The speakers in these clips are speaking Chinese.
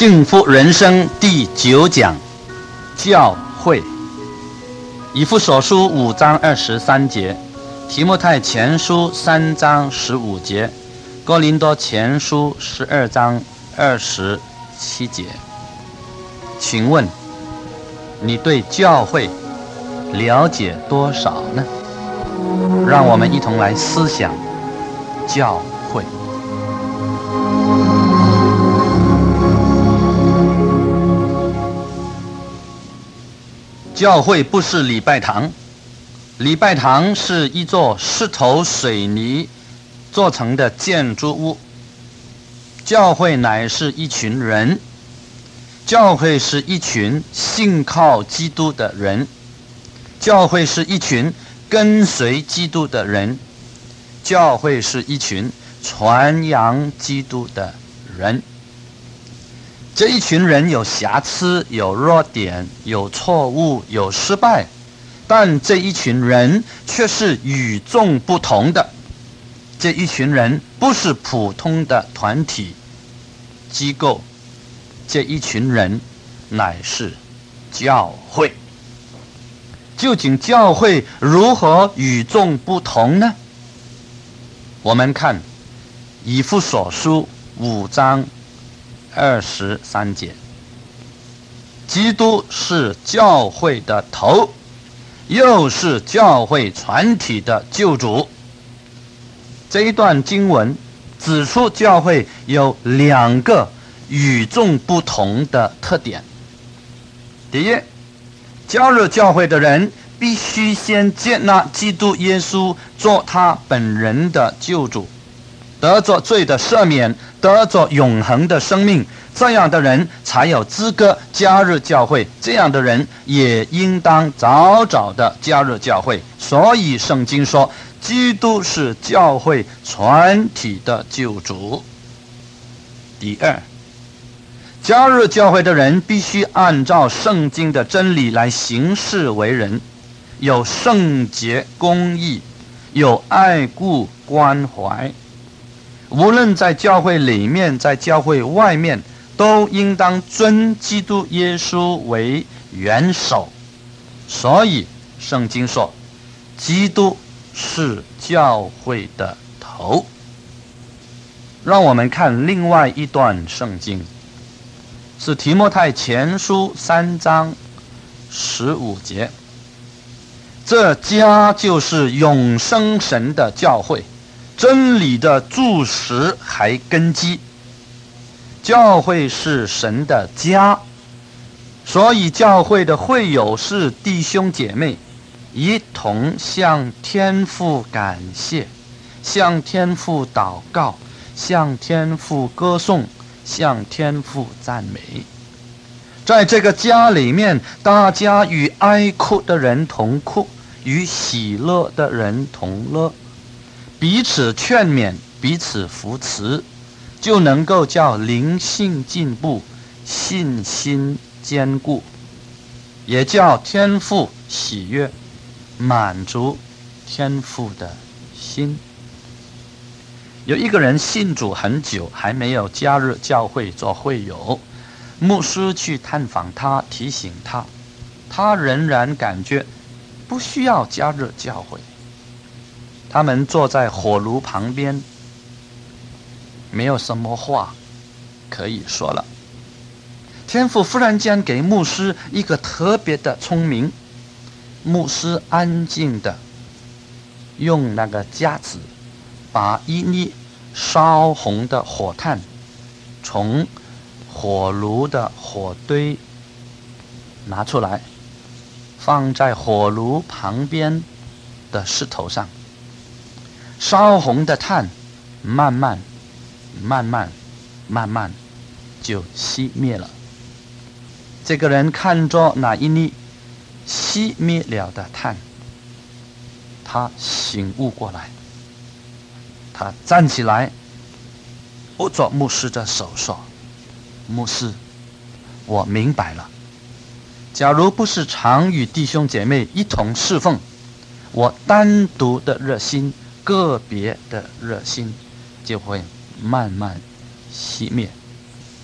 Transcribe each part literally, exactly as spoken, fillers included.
幸福人生第九讲，教会。以弗所书五章二十三节，提摩太前书三章十五节，哥林多前书十二章二十七节。请问你对教会了解多少呢？让我们一同来思想教会。教会不是礼拜堂，礼拜堂是一座石头水泥做成的建筑物。教会乃是一群人，教会是一群信靠基督的人，教会是一群跟随基督的人，教会是一群传扬基督的人。这一群人有瑕疵，有弱点，有错误，有失败，但这一群人却是与众不同的。这一群人不是普通的团体机构，这一群人乃是教会。究竟教会如何与众不同呢？我们看以弗所书五章二十三节，基督是教会的头，又是教会全体的救主。这一段经文指出教会有两个与众不同的特点。第一，加入教会的人必须先接纳基督耶稣做他本人的救主，得着罪的赦免，得着永恒的生命，这样的人才有资格加入教会，这样的人也应当早早的加入教会。所以圣经说，基督是教会全体的救主。第二，加入教会的人必须按照圣经的真理来行事为人，有圣洁公义，有爱顾关怀。无论在教会里面，在教会外面，都应当尊基督耶稣为元首。所以圣经说，基督是教会的头。让我们看另外一段圣经，是提摩太前书三章十五节，这家就是永生神的教会，真理的柱石还根基。教会是神的家，所以教会的会友是弟兄姐妹，一同向天父感谢，向天父祷告，向天父歌颂，向天父赞美。在这个家里面，大家与哀哭的人同哭，与喜乐的人同乐，彼此劝勉，彼此扶持，就能够叫灵性进步，信心坚固，也叫天父喜悦，满足天父的心。有一个人信主很久，还没有加入教会做会友，牧师去探访他，提醒他，他仍然感觉不需要加入教会。他们坐在火炉旁边，没有什么话可以说了。天父忽然间给牧师一个特别的聪明，牧师安静的用那个夹子把一粒烧红的火炭从火炉的火堆拿出来，放在火炉旁边的石头上。烧红的炭慢慢慢慢慢慢就熄灭了。这个人看着那一粒熄灭了的炭，他醒悟过来，他站起来握着牧师的手说，牧师，我明白了，假如不是常与弟兄姐妹一同侍奉，我单独的热心，个别的热心就会慢慢熄灭。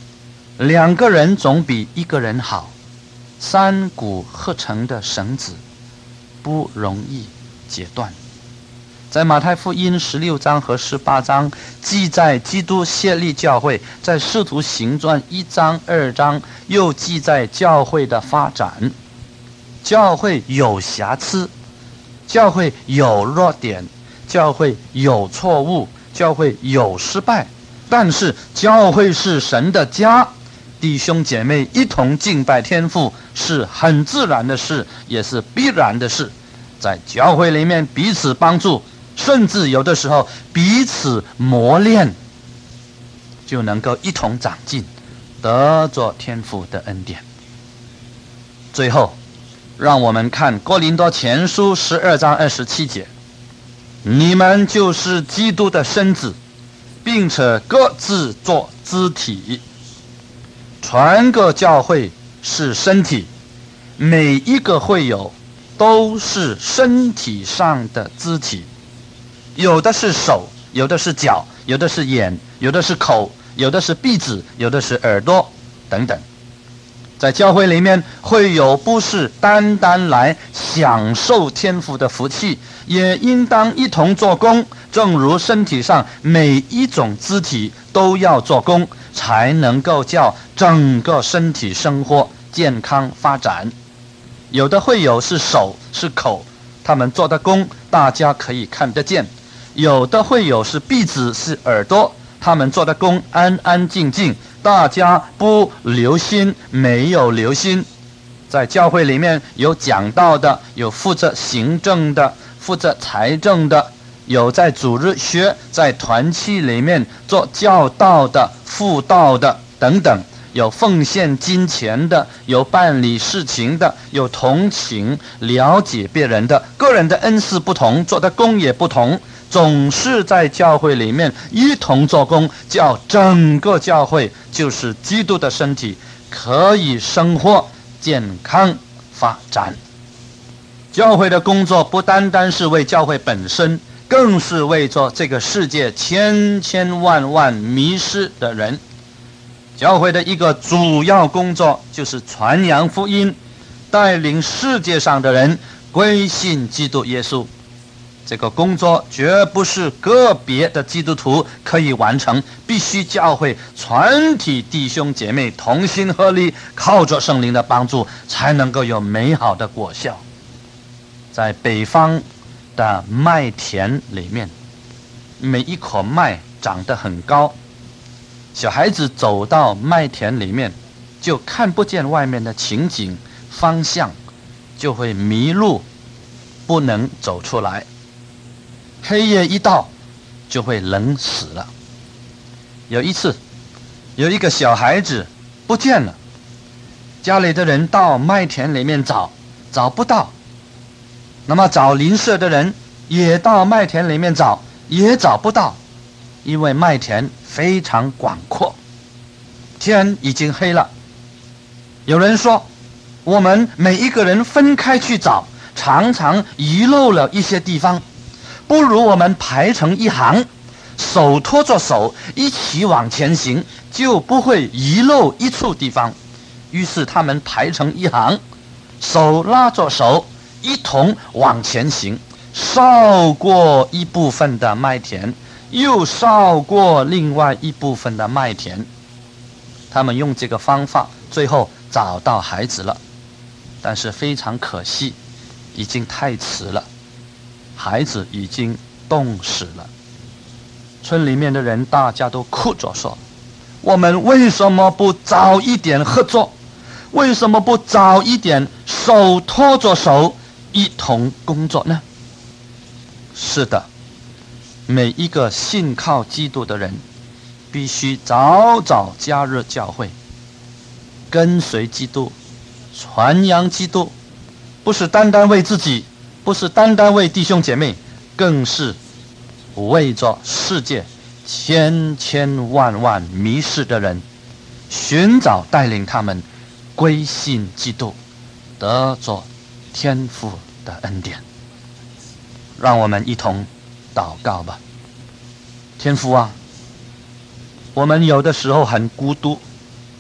两个人总比一个人好。三股合成的绳子不容易截断。在马太福音十六章和十八章记载基督设立教会，在使徒行传一章二章又记载教会的发展。教会有瑕疵，教会有弱点，教会有错误，教会有失败，但是教会是神的家，弟兄姐妹一同敬拜天父是很自然的事，也是必然的事。在教会里面彼此帮助，甚至有的时候彼此磨练，就能够一同长进，得着天父的恩典。最后让我们看哥林多前书十二章二十七节，你们就是基督的身子，并且各自做肢体。全个教会是身体，每一个会友都是身体上的肢体，有的是手，有的是脚，有的是眼，有的是口，有的是鼻子，有的是耳朵等等。在教会里面，会友不是单单来享受天父的福气，也应当一同做工，正如身体上每一种肢体都要做工，才能够叫整个身体生活健康发展。有的会友是手是口，他们做的工大家可以看得见；有的会友是鼻子是耳朵，他们做的工安安静静，大家不留心，没有留心。在教会里面有讲道的，有负责行政的，负责财政的，有在主日学在团契里面做教导的辅导的等等，有奉献金钱的，有办理事情的，有同情了解别人的。个人的恩赐不同，做的工也不同，总是在教会里面一同做工，叫整个教会就是基督的身体，可以生活健康发展。教会的工作不单单是为教会本身，更是为着这个世界千千万万迷失的人。教会的一个主要工作就是传扬福音，带领世界上的人归信基督耶稣。这个工作绝不是个别的基督徒可以完成，必须教会全体弟兄姐妹同心合力，靠着圣灵的帮助，才能够有美好的果效。在北方的麦田里面，每一棵麦长得很高，小孩子走到麦田里面就看不见外面的情景方向，就会迷路，不能走出来。黑夜一到就会冷死了。有一次有一个小孩子不见了，家里的人到麦田里面找，找不到，那么找邻舍的人也到麦田里面找，也找不到，因为麦田非常广阔，天已经黑了。有人说，我们每一个人分开去找，常常遗漏了一些地方，不如我们排成一行，手拖着手一起往前行，就不会遗漏一处地方。于是他们排成一行，手拉着手一同往前行，扫过一部分的麦田，又扫过另外一部分的麦田。他们用这个方法，最后找到孩子了，但是非常可惜，已经太迟了，孩子已经冻死了。村里面的人大家都哭着说，我们为什么不早一点合作？为什么不早一点手拖着手一同工作呢？是的，每一个信靠基督的人必须早早加入教会，跟随基督，传扬基督，不是单单为自己，不是单单为弟兄姐妹，更是为着世界千千万万迷失的人，寻找带领他们归信基督，得着天父的恩典。让我们一同祷告吧。天父啊，我们有的时候很孤独，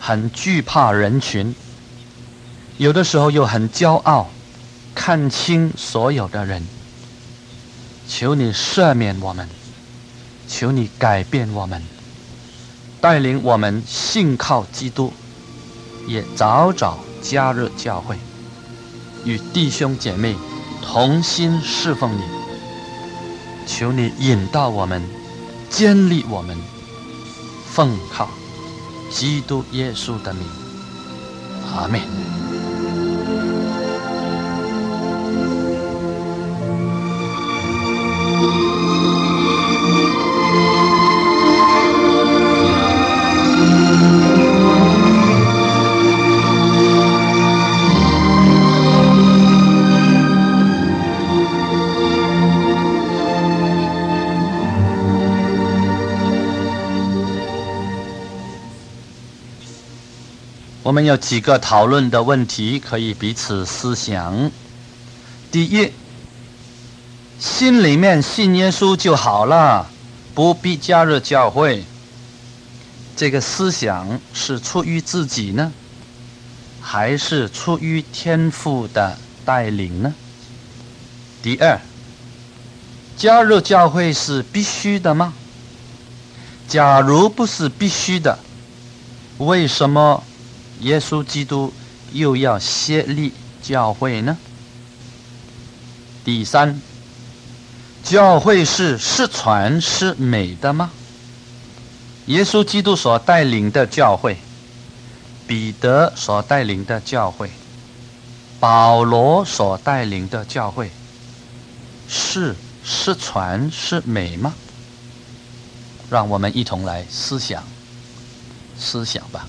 很惧怕人群，有的时候又很骄傲，看清所有的人。求你赦免我们，求你改变我们，带领我们信靠基督，也早早加入教会，与弟兄姐妹同心侍奉你。求你引导我们，建立我们，奉靠基督耶稣的名，阿们。我们有几个讨论的问题可以彼此思想。第一，心里面信耶稣就好了，不必加入教会。这个思想是出于自己呢，还是出于天父的带领呢？第二，加入教会是必须的吗？假如不是必须的，为什么耶稣基督又要设立教会呢？第三，教会是是传是美的吗？耶稣基督所带领的教会，彼得所带领的教会，保罗所带领的教会，是是传是美吗？让我们一同来思想思想吧。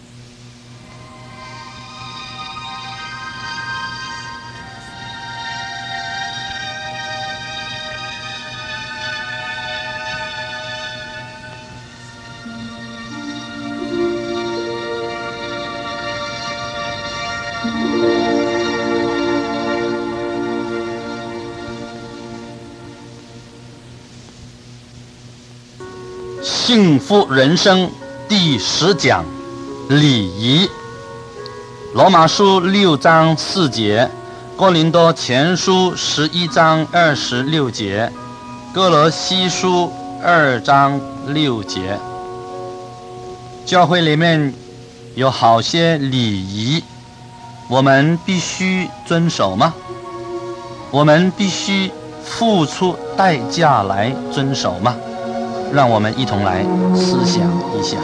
幸福人生第十讲，礼仪。罗马书六章四节，哥林多前书十一章二十六节，哥罗西书二章六节。教会里面有好些礼仪，我们必须遵守吗？我们必须付出代价来遵守吗？让我们一同来思想一下。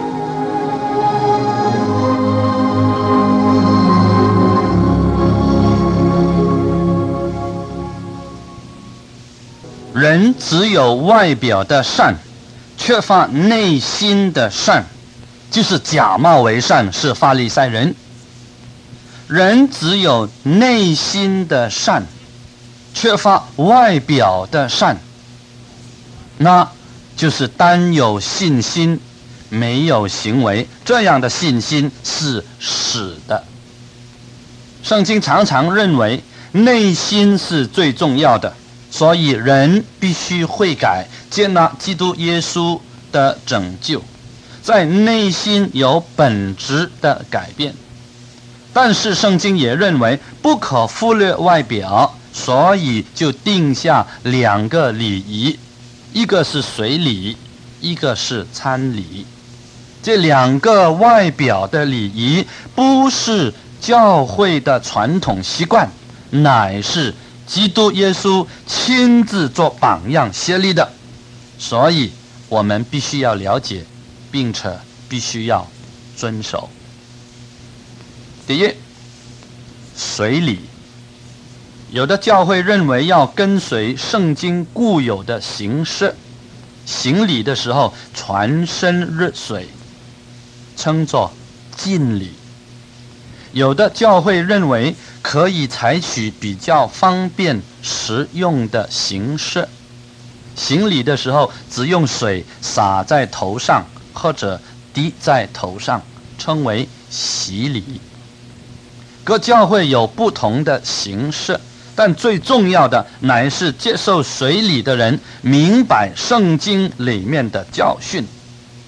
人只有外表的善，缺乏内心的善，就是假冒为善，是法利赛人。人只有内心的善，缺乏外表的善，那就是单有信心，没有行为，这样的信心是死的。圣经常常认为内心是最重要的，所以人必须悔改，接纳基督耶稣的拯救，在内心有本质的改变。但是圣经也认为不可忽略外表，所以就定下两个礼仪，一个是水礼，一个是餐礼。这两个外表的礼仪不是教会的传统习惯，乃是基督耶稣亲自做榜样设立的，所以我们必须要了解，并且必须要遵守。第一，水礼。有的教会认为要跟随圣经固有的形式，行礼的时候全身热水，称作浸礼。有的教会认为可以采取比较方便实用的形式，行礼的时候只用水洒在头上或者滴在头上，称为洗礼。各教会有不同的形式，但最重要的乃是接受水礼的人明白圣经里面的教训。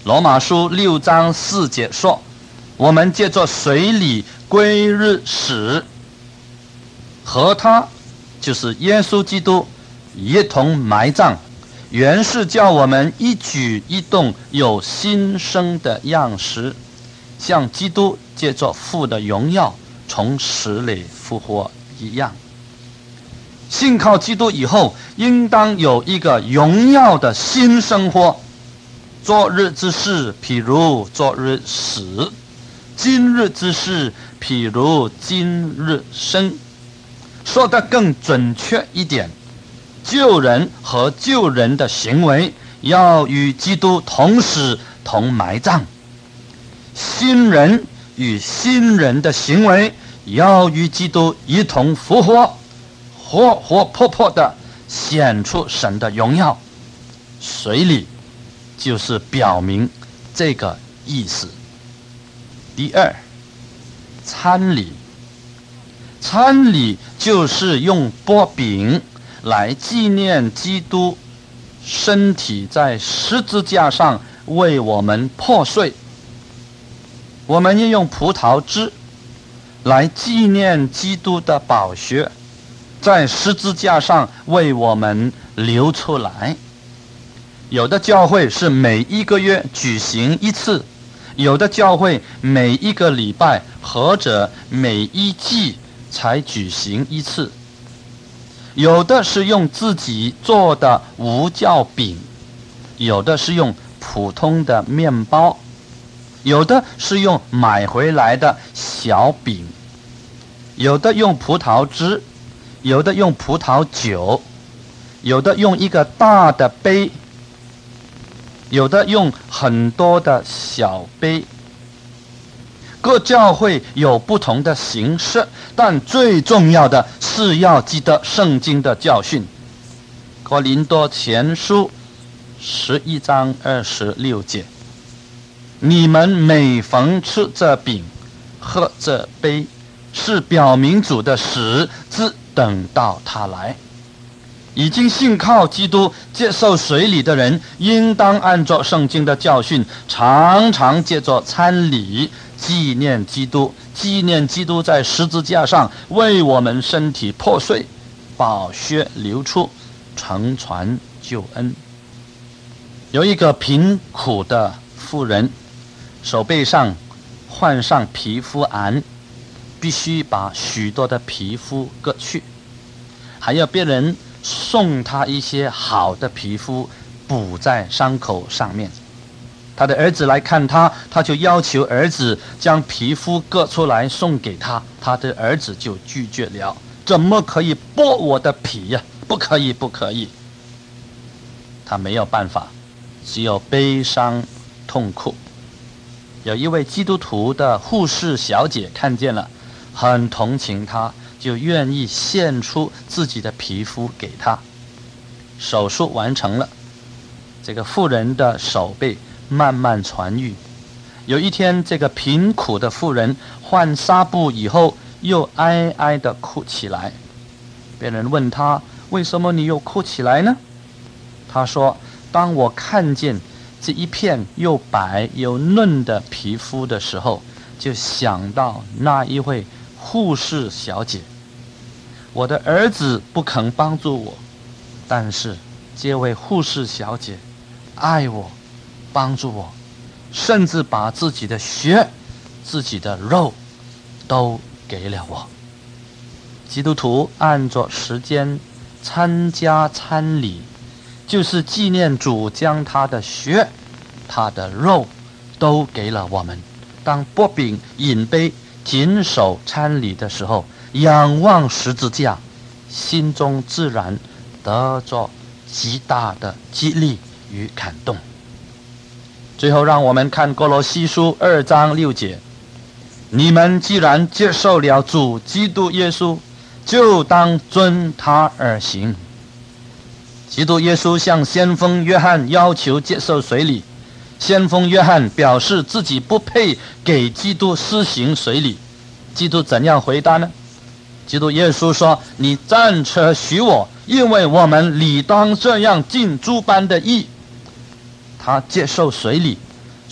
罗马书六章四节说，我们借着水里归入死，和他就是耶稣基督一同埋葬，原是叫我们一举一动有新生的样式，像基督借着父的荣耀从死里复活一样。信靠基督以后，应当有一个荣耀的新生活。昨日之事，譬如昨日死；今日之事，譬如今日生。说得更准确一点，救人和救人的行为要与基督同死同埋葬，新人与新人的行为要与基督一同复活，活活泼泼地显出神的荣耀。水里就是表明这个意思。第二，餐礼。餐礼就是用擘饼来纪念基督身体在十字架上为我们破碎。我们也用葡萄汁来纪念基督的宝血在十字架上为我们流出来。有的教会是每一个月举行一次，有的教会每一个礼拜或者每一季才举行一次。有的是用自己做的无酵饼，有的是用普通的面包，有的是用买回来的小饼，有的用葡萄汁，有的用葡萄酒，有的用一个大的杯，有的用很多的小杯。各教会有不同的形式，但最重要的是要记得圣经的教训。哥林多前书十一章二十六节，你们每逢吃这饼喝这杯，是表明主的死，直等到他来。已经信靠基督接受水礼的人，应当按照圣经的教训，常常借着餐礼纪念基督，纪念基督在十字架上为我们身体破碎，宝血流出，承传救恩。有一个贫苦的妇人，手背上患上皮肤癌，必须把许多的皮肤割去，还要别人送他一些好的皮肤补在伤口上面。他的儿子来看他，他就要求儿子将皮肤割出来送给他，他的儿子就拒绝了。怎么可以剥我的皮呀、啊？不可以，不可以。他没有办法，只有悲伤痛苦。有一位基督徒的护士小姐看见了，很同情他，就愿意献出自己的皮肤给他。手术完成了，这个妇人的手背慢慢痊愈。有一天，这个贫苦的妇人换纱布以后，又哀哀地哭起来。别人问他，为什么你又哭起来呢？他说，当我看见这一片又白又嫩的皮肤的时候，就想到那一位护士小姐。我的儿子不肯帮助我，但是这位护士小姐爱我，帮助我，甚至把自己的血、自己的肉都给了我。基督徒按着时间参加餐礼，就是纪念主将他的血、他的肉都给了我们。当擘饼饮杯谨守餐礼的时候，仰望十字架，心中自然得着极大的激励与感动。最后让我们看歌罗西书二章六节，你们既然接受了主基督耶稣，就当遵他而行。基督耶稣向先锋约翰要求接受水礼，先锋约翰表示自己不配给基督施行水礼。基督怎样回答呢？基督耶稣说，你暂且许我，因为我们理当这样尽诸般的义。他接受水礼，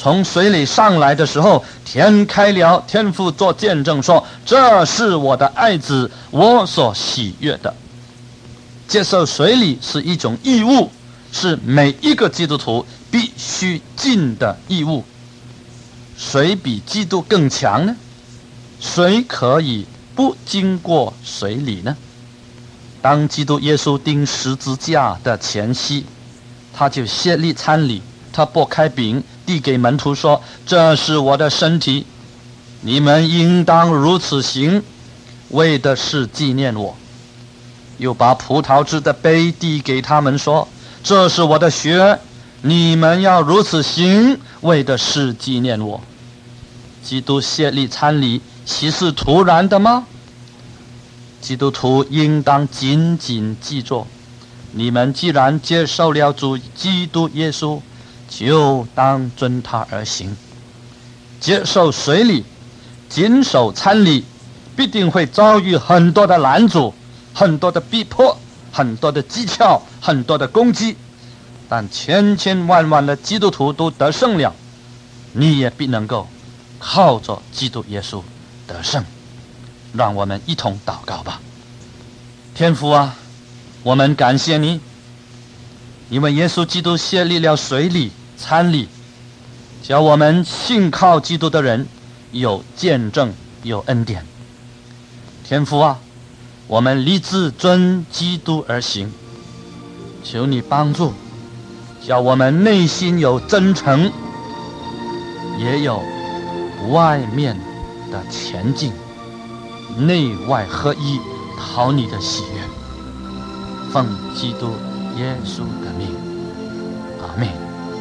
从水里上来的时候，天开了，天父做见证说，这是我的爱子，我所喜悦的。接受水礼是一种义务，是每一个基督徒必须尽的义务。谁比基督更强呢？谁可以不经过水礼呢？当基督耶稣钉十字架的前夕，他就设立餐礼，他拨开饼递给门徒说，这是我的身体，你们应当如此行，为的是纪念我。又把葡萄汁的杯递给他们说，这是我的血，你们要如此行，为的是纪念我。基督设立餐礼岂是突然的吗？基督徒应当紧紧记住，你们既然接受了主基督耶稣，就当遵他而行。接受水礼，谨守餐礼，必定会遭遇很多的拦阻，很多的逼迫，很多的讥诮，很多的攻击，但千千万万的基督徒都得胜了，你也必能够靠着基督耶稣得胜。让我们一同祷告吧。天父啊，我们感谢你，因为耶稣基督设立了水礼餐礼，叫我们信靠基督的人有见证，有恩典。天父啊，我们立志遵基督而行，求你帮助，叫我们内心有真诚，也有外面的前进，内外合一，讨你的喜悦。奉基督耶稣的名，阿们。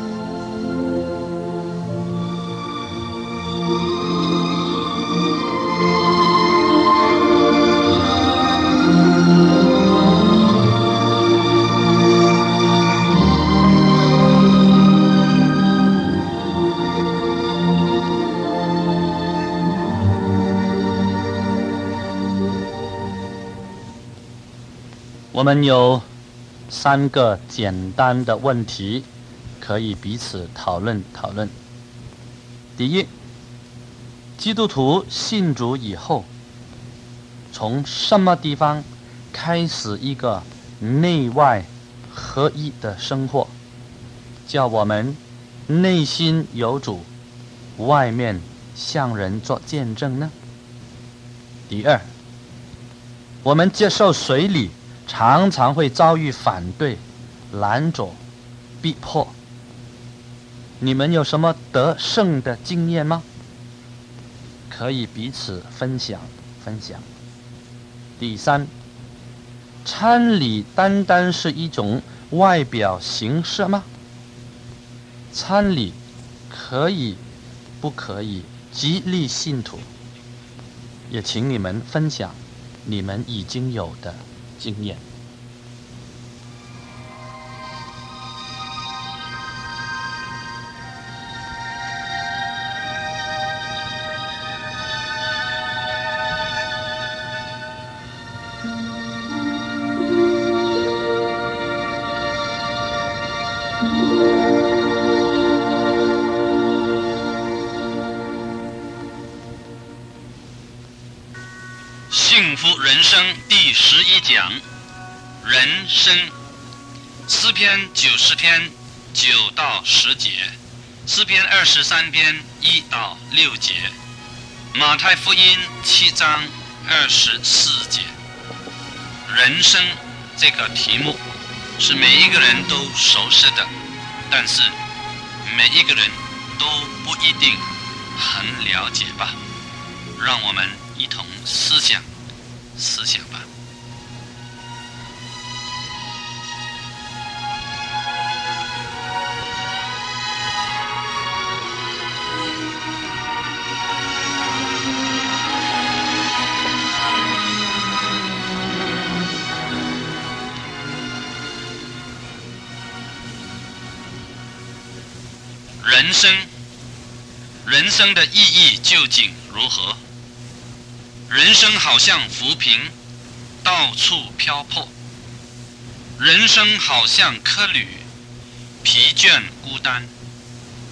我们有三个简单的问题可以彼此讨论讨论。第一，基督徒信主以后，从什么地方开始一个内外合一的生活，叫我们内心有主，外面向人做见证呢？第二，我们接受水礼常常会遭遇反对、拦阻、逼迫。你们有什么得胜的经验吗？可以彼此分享分享。第三，餐礼单单是一种外表形式吗？餐礼可以不可以激励信徒？也请你们分享你们已经有的经验。 幸福人生第十一讲，人生。诗篇九十篇九到十节，诗篇二十三篇一到六节，马太福音七章二十四节。人生这个题目是每一个人都熟悉的，但是每一个人都不一定很了解吧。让我们一同思想思想吧。人生，人生的意义究竟如何？人生好像浮萍，到处漂泊；人生好像客旅，疲倦孤单；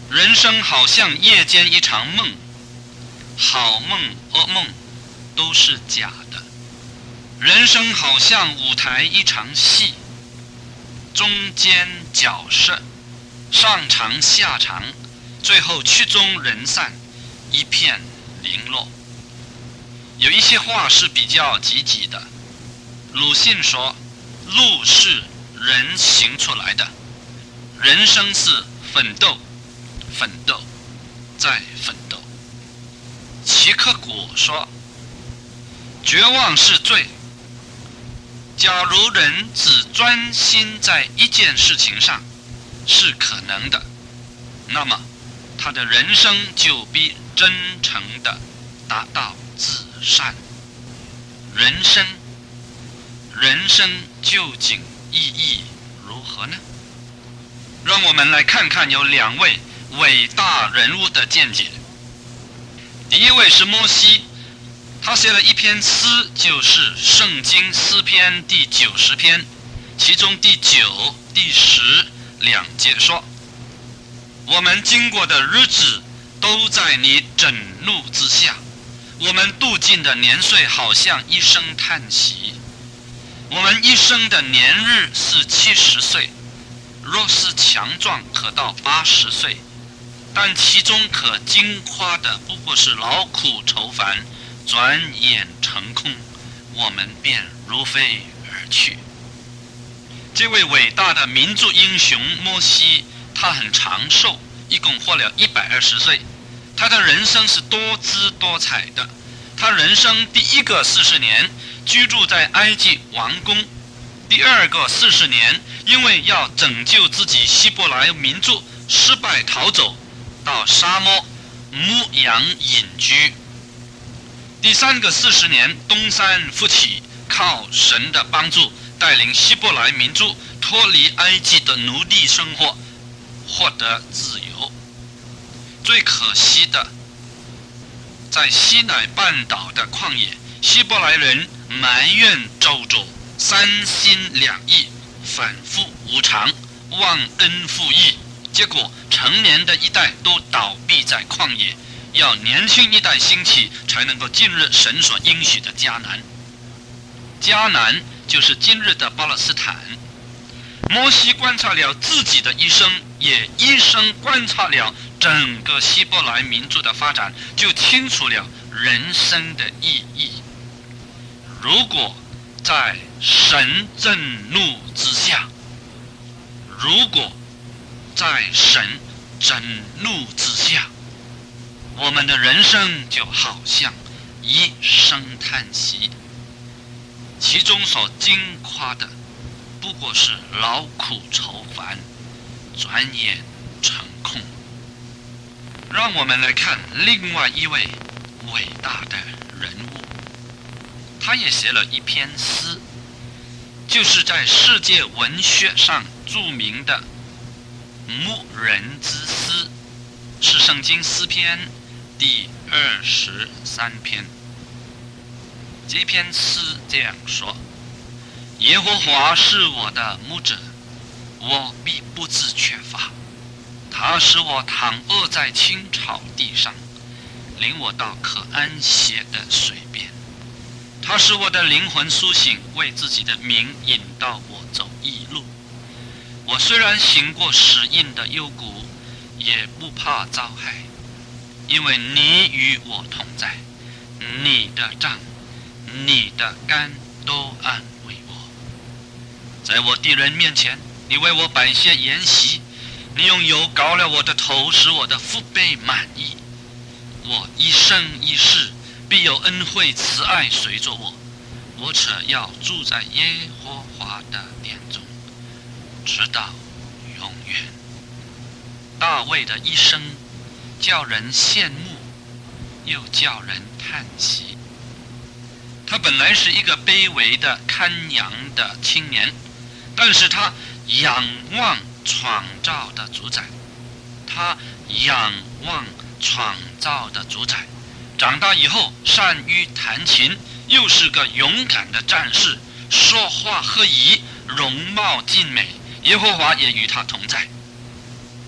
人生好像夜间一场梦，好梦噩梦都是假的。人生好像舞台一场戏，中间角色，上场下场，最后曲终人散，一片零落。有一些话是比较积极的。鲁迅说，路是人行出来的，人生是奋斗，奋斗，再奋斗。齐克果说，绝望是罪。假如人只专心在一件事情上是可能的，那么他的人生就必真诚的达到至善。人生，人生究竟意义如何呢？让我们来看看有两位伟大人物的见解。第一位是摩西，他写了一篇诗，就是圣经诗篇第九十篇，其中第九、第十两节说，我们经过的日子都在你震怒之下，我们度尽的年岁好像一声叹息。我们一生的年日是七十岁，若是强壮可到八十岁，但其中可惊夸的不过是劳苦愁烦，转眼成空，我们便如飞而去。这位伟大的民族英雄摩西，他很长寿，一共活了一百二十岁。他的人生是多姿多彩的。他人生第一个四十年居住在埃及王宫，第二个四十年因为要拯救自己希伯来民族，失败逃走到沙漠牧羊隐居。第三个四十年东山复起，靠神的帮助带领希伯来民族脱离埃及的奴隶生活，获得自由。最可惜的，在西乃半岛的旷野，希伯来人埋怨咒诅，三心两意，反复无常，忘恩负义，结果成年的一代都倒闭在旷野，要年轻一代兴起，才能够进入神所应许的迦南。迦南就是今日的巴勒斯坦。摩西观察了自己的一生，也一生观察了整个希伯来民族的发展，就清楚了人生的意义。如果在神震怒之下，如果在神震怒之下，我们的人生就好像一声叹息，其中所经夸的不过是劳苦愁烦，转眼成空。让我们来看另外一位伟大的人物，他也写了一篇诗，就是在世界文学上著名的牧人之诗，是圣经诗篇第二十三篇。这篇诗这样说，耶和华是我的牧者，我必不致缺乏。他使我躺卧在青草地上，领我到可安歇的水边。他使我的灵魂苏醒，为自己的名引导我走义路。我虽然行过死荫的幽谷，也不怕遭害，因为你与我同在，你的杖，你的竿都安慰我。在我敌人面前，你为我摆些筵席，你用油膏了我的头，使我的腹背满意。我一生一世必有恩惠慈爱随着我，我且要住在耶和华的殿中，直到永远。大卫的一生叫人羡慕，又叫人叹息。他本来是一个卑微的看羊的青年，但是他仰望创造的主宰，他仰望创造的主宰。长大以后善于弹琴，又是个勇敢的战士，说话合宜，容貌俊美，耶和华也与他同在。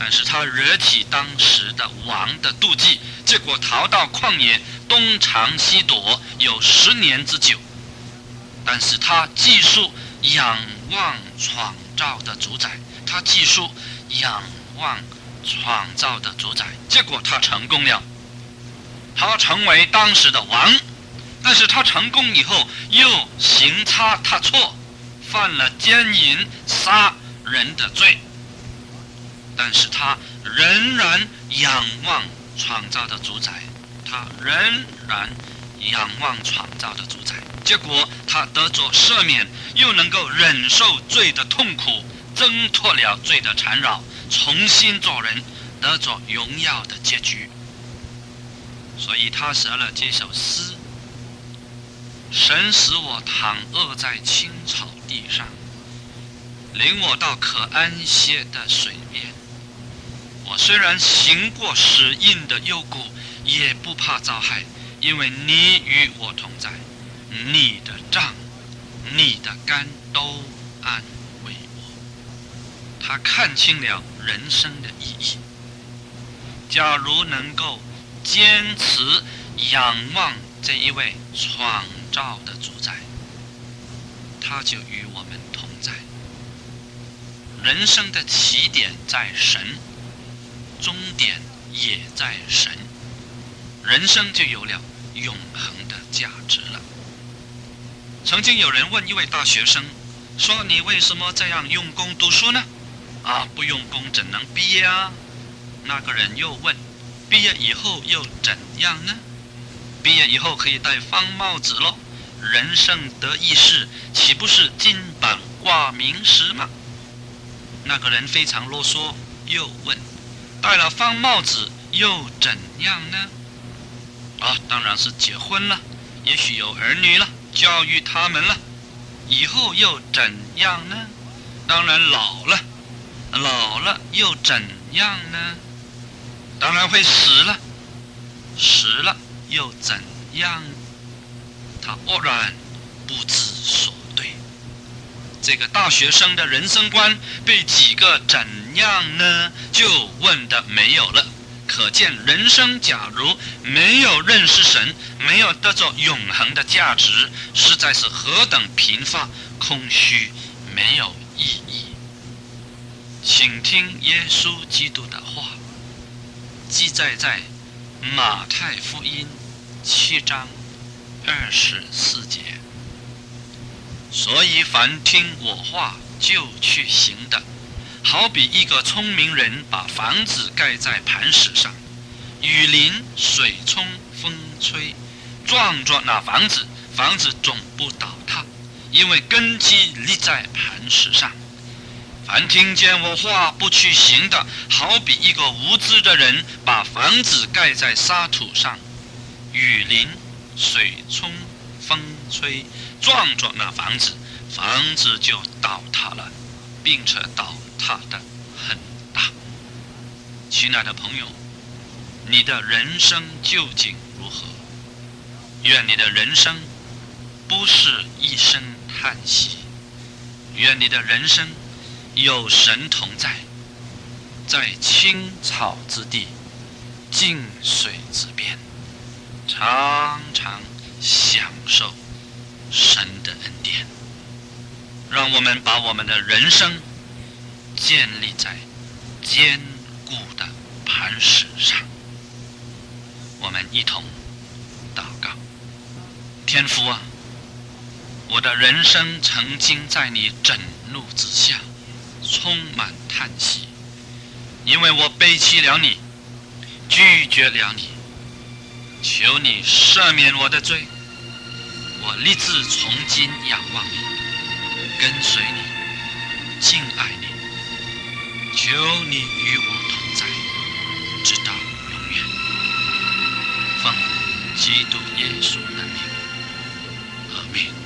但是他惹起当时的王的妒忌，结果逃到旷野，东藏西躲，有十年之久。但是他记述仰望创造的主宰，他记述仰望创造的主宰，结果他成功了，他成为当时的王。但是他成功以后又行差踏错，犯了奸淫杀人的罪，但是他仍然仰望创造的主宰，他仍然仰望创造的主宰，结果他得着赦免，又能够忍受罪的痛苦，挣脱了罪的缠绕，重新做人，得着荣耀的结局。所以他写了这首诗：神使我躺卧在青草地上，领我到可安歇的水边。我虽然行过死荫的幽谷，也不怕遭害，因为你与我同在，你的杖你的竿都安慰我。他看清了人生的意义。假如能够坚持仰望这一位创造的主宰，他就与我们同在。人生的起点在神，终点也在神，人生就有了永恒的价值了。曾经有人问一位大学生说：你为什么这样用功读书呢？啊，不用功怎能毕业啊？那个人又问：毕业以后又怎样呢？毕业以后可以戴方帽子咯，人生得意事岂不是金榜挂名时吗？那个人非常啰嗦，又问：戴了方帽子又怎样呢？啊，当然是结婚了，也许有儿女了，教育他们了。以后又怎样呢？当然老了，老了又怎样呢？当然会死了，死了又怎样？他愕然不知所对。这个大学生的人生观被几个怎样呢就问的没有了。可见人生假如没有认识神，没有得着永恒的价值，实在是何等贫乏空虚，没有意义。请听耶稣基督的话，记载在马太福音七章二十四节。所以凡听我话就去行的，好比一个聪明人把房子盖在磐石上，雨淋水冲风吹，撞着那房子，房子总不倒塌，因为根基立在磐石上。凡听见我话不去行的，好比一个无知的人把房子盖在沙土上，雨淋水冲风吹，撞着那房子，房子就倒塌了，并且倒塌的很大。亲爱的朋友，你的人生究竟如何？愿你的人生不是一声叹息，愿你的人生有神同在，在青草之地，静水之边，常常享受神的恩典。让我们把我们的人生建立在坚固的磐石上。我们一同祷告。天父啊，我的人生曾经在你震怒之下充满叹息，因为我背弃了你，拒绝了你。求你赦免我的罪，我立志从今仰望你，跟随你，敬爱你。求你与我同在，直到永远。奉基督耶稣的名，阿们。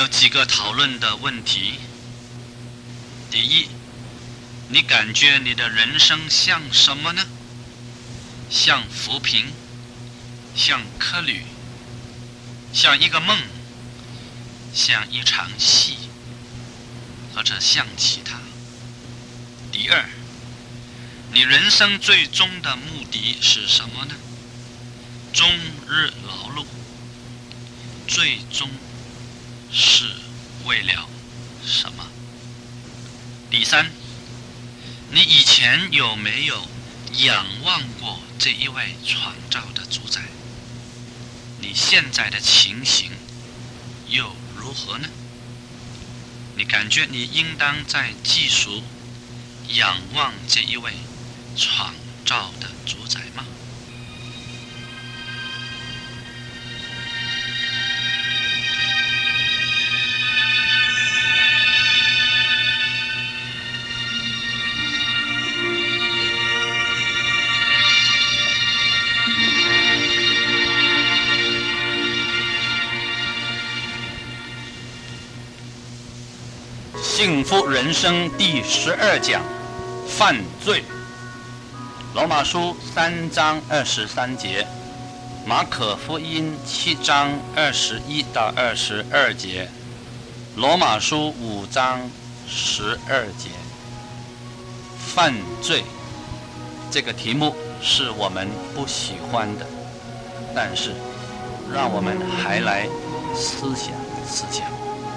有几个讨论的问题。第一，你感觉你的人生像什么呢？像浮萍，像客旅，像一个梦，像一场戏，或者像其他。第二，你人生最终的目的是什么呢？终日劳碌，最终是为了什么？第三，你以前有没有仰望过这一位创造的主宰？你现在的情形又如何呢？你感觉你应当在继续仰望这一位创造的主宰吗？ 幸福人生第十二讲，犯罪。罗马书三章二十三节，马可福音七章二十一到二十二节，罗马书五章十二节。犯罪这个题目是我们不喜欢的，但是让我们还来思想思想。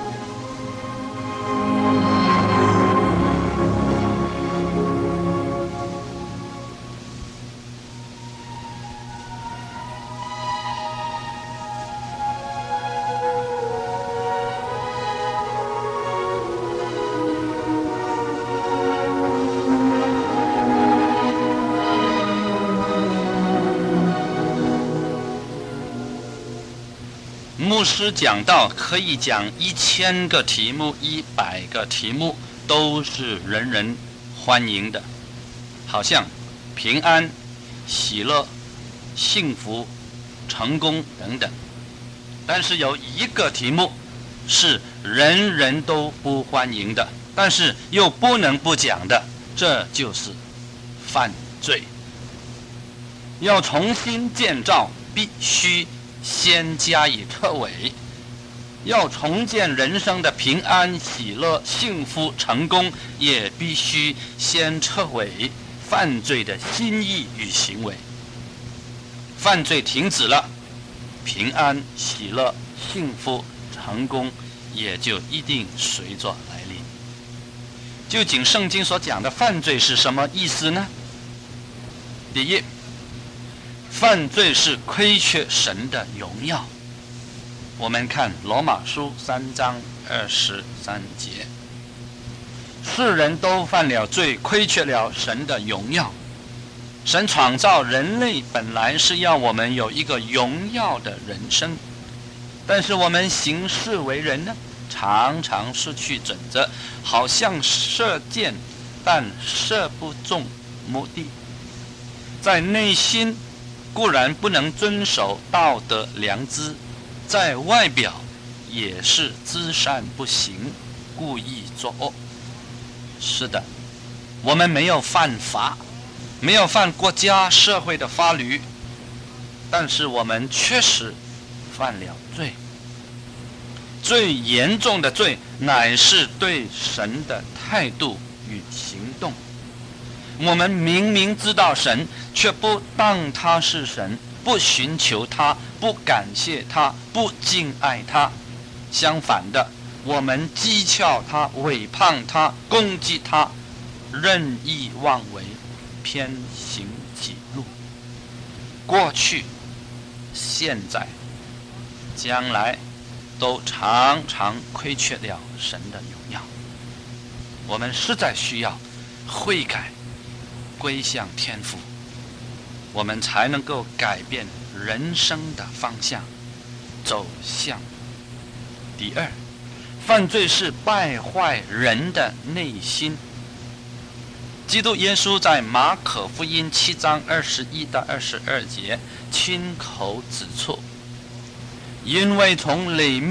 牧师讲到可以讲一千个题目，一百个题目都是人人欢迎的，好像平安、喜乐、幸福、成功等等。但是有一个题目是人人都不欢迎的，但是又不能不讲的，这就是犯罪。要重新建造，必须先加以撤尾。要重建人生的平安、喜乐、幸福、成功，也必须先撤尾犯罪的心意与行为。犯罪停止了，平安、喜乐、幸福、成功也就一定随着来临。究竟圣经所讲的犯罪是什么意思呢？第一，犯罪是亏缺神的荣耀。我们看罗马书三章二十三节，世人都犯了罪，亏缺了神的荣耀。神创造人类本来是要我们有一个荣耀的人生，但是我们行事为人呢，常常失去准则，好像射箭，但射不中目的。在内心固然不能遵守道德良知，在外表也是知善不行，故意作恶。是的，我们没有犯法，没有犯国家社会的法律，但是我们确实犯了罪。最严重的罪乃是对神的态度与行动。我们明明知道神，却不当他是神，不寻求他，不感谢他，不敬爱他。相反的，我们讥诮他，诽谤他，攻击他，任意妄为，偏行己路。过去、现在、将来都常常亏缺了神的荣耀。我们实在需要悔改，归向天父，我们才能够改变人生的方向，走向。第二，犯罪是败坏人的内心。基督耶稣在马可福音七章二十一到二十二节亲口指出，因为从里面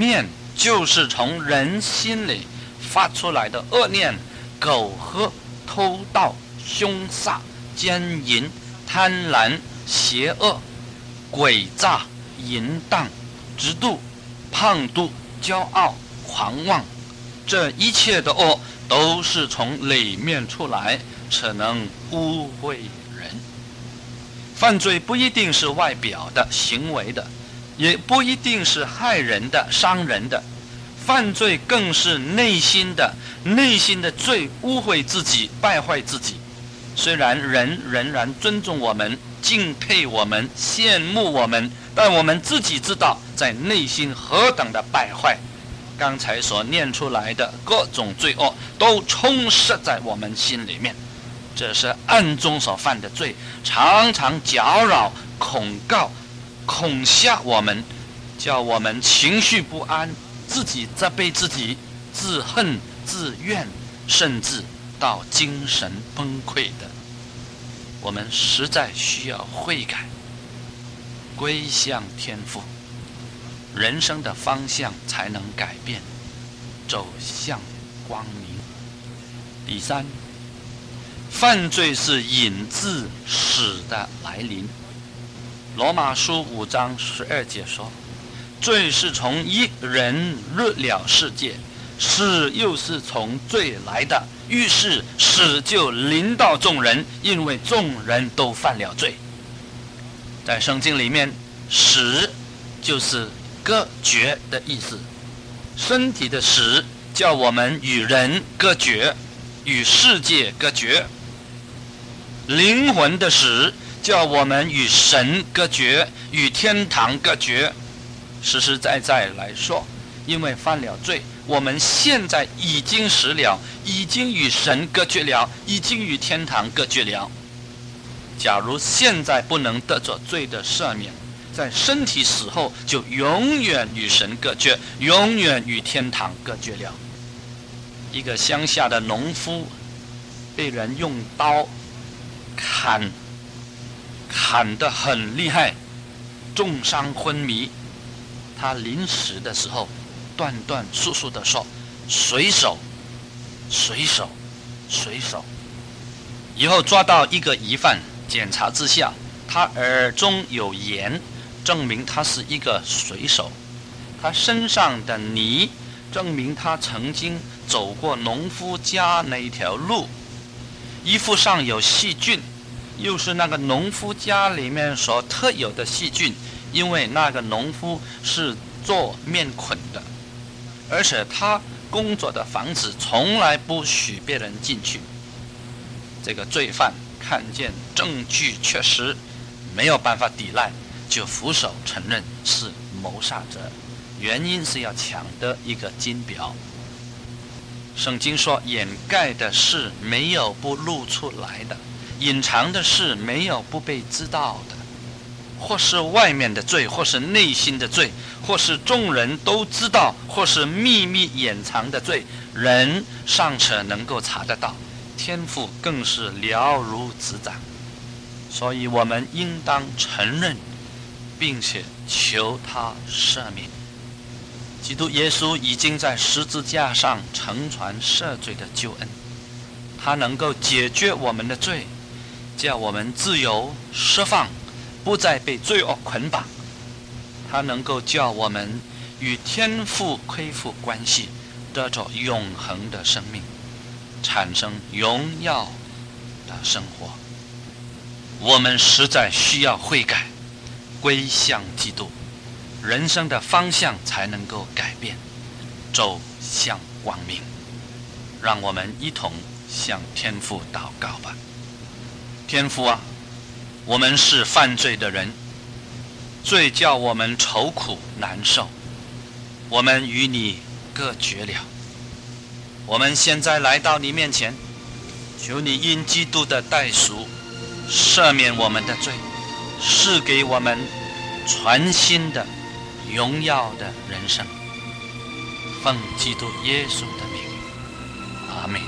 就是从人心里发出来的恶念、苟合、偷盗、凶杀、奸淫、贪婪、邪恶、诡诈、淫荡、嫉妒、胖肚、骄傲、狂妄，这一切的恶都是从里面出来，才能污秽人。犯罪不一定是外表的行为的，也不一定是害人的伤人的，犯罪更是内心的，内心的罪污秽自己，败坏自己。虽然人仍然尊重我们，敬佩我们，羡慕我们，但我们自己知道在内心何等的败坏。刚才所念出来的各种罪恶都充斥在我们心里面，这是暗中所犯的罪，常常搅扰、恐告、恐吓我们，叫我们情绪不安，自己责备自己，自恨自怨，甚至到精神崩溃的。我们实在需要悔改，归向天父，人生的方向才能改变，走向光明。第三，犯罪是引致死的来临。罗马书五章十二节说，罪是从一人入了世界，死又是从罪来的，于是死就临到众人，因为众人都犯了罪。在圣经里面，死就是隔绝的意思，身体的死叫我们与人隔绝，与世界隔绝；灵魂的死叫我们与神隔绝，与天堂隔绝。实实在在来说，因为犯了罪，我们现在已经死了，已经与神隔绝了，已经与天堂隔绝了。假如现在不能得着罪的赦免，在身体死后就永远与神隔绝，永远与天堂隔绝了。一个乡下的农夫被人用刀砍，砍得很厉害，重伤昏迷。他临死的时候断断续续地说，随手随手随手。以后抓到一个疑犯，检查之下他耳中有盐，证明他是一个水手。他身上的泥证明他曾经走过农夫家那一条路。衣服上有细菌，又是那个农夫家里面所特有的细菌，因为那个农夫是做面捆的，而且他工作的房子从来不许别人进去。这个罪犯看见证据确实没有办法抵赖，就俯首承认是谋杀者，原因是要抢得一个金表。圣经说，掩盖的事没有不露出来的，隐藏的事没有不被知道的。或是外面的罪，或是内心的罪，或是众人都知道，或是秘密掩藏的罪，人尚且能够查得到，天父更是了如指掌。所以我们应当承认，并且求他赦免。基督耶稣已经在十字架上承传赦罪的救恩，他能够解决我们的罪，叫我们自由释放，不再被罪恶捆绑。他能够叫我们与天父恢复关系，得着永恒的生命，产生荣耀的生活。我们实在需要悔改，归向基督，人生的方向才能够改变，走向光明。让我们一同向天父祷告吧。天父啊，我们是犯罪的人，罪叫我们愁苦难受，我们与你隔绝了。我们现在来到你面前，求你因基督的代赎赦免我们的罪，赐给我们全新的荣耀的人生。奉基督耶稣的名，阿们。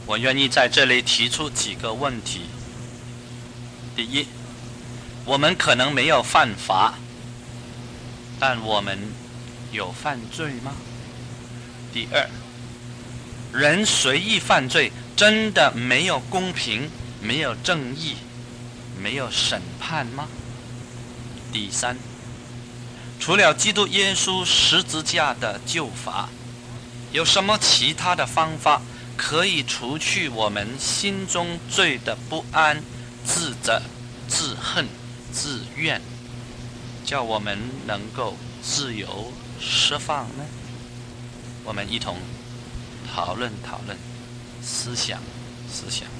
我愿意在这里提出几个问题。第一，我们可能没有犯法，但我们有犯罪吗？第二，人随意犯罪，真的没有公平，没有正义，没有审判吗？第三，除了基督耶稣十字架的救罚，有什么其他的方法可以除去我们心中罪的不安、自责、自恨、自怨，叫我们能够自由释放呢？我们一同讨论讨论，思想思想。